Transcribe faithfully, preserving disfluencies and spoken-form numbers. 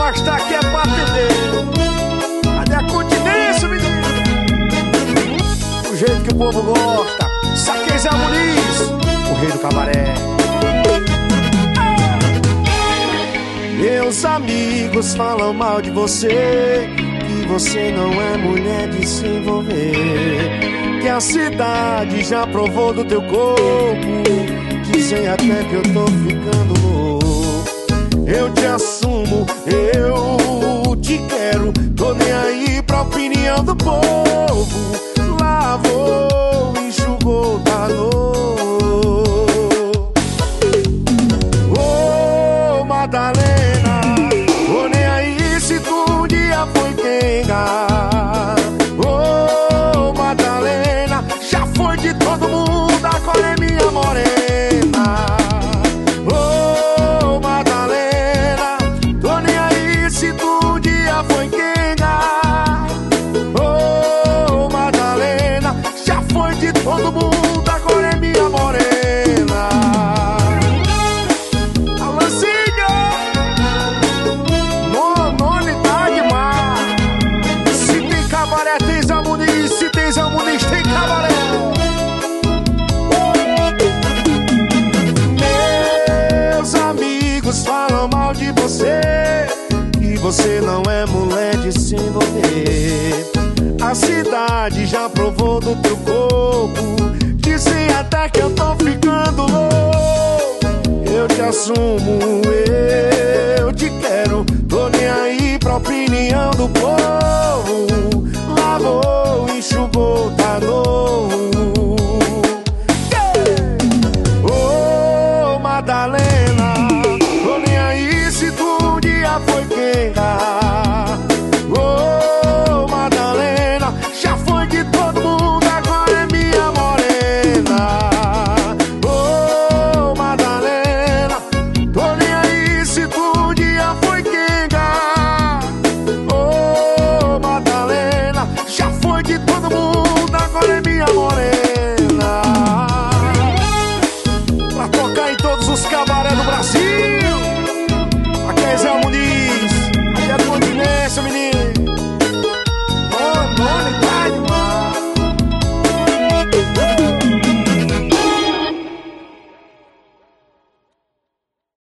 gosta aqui é pra atender. Cadê a continência, menino? Do jeito que o povo gosta. Saquei Zé Muniz, o rei do cabaré. Meus amigos falam mal de você, que você não é mulher de se envolver, que a cidade já provou do teu corpo, dizem até que eu tô ficando louco. Eu te assumo, eu te quero, tô nem aí pra opinião do povo. Lavou, enxugou, tá louco. Ô, Madalena, tô nem aí se tu um dia foi quenga. Ô, Madalena, já foi de todo mundo, agora é minha morena. Ô, Madalena, tô nem aí se tu um dia foi quenga. Ô, Madalena, já foi de todo mundo, agora é minha morena. Falam mal de você, que você não é mulher de se envolver. A cidade já provou do teu corpo, dizem até que eu tô ficando louco. Eu te assumo, eu te quero, tô nem aí pra opinião do povo. Lavou, enxugou, tá novo.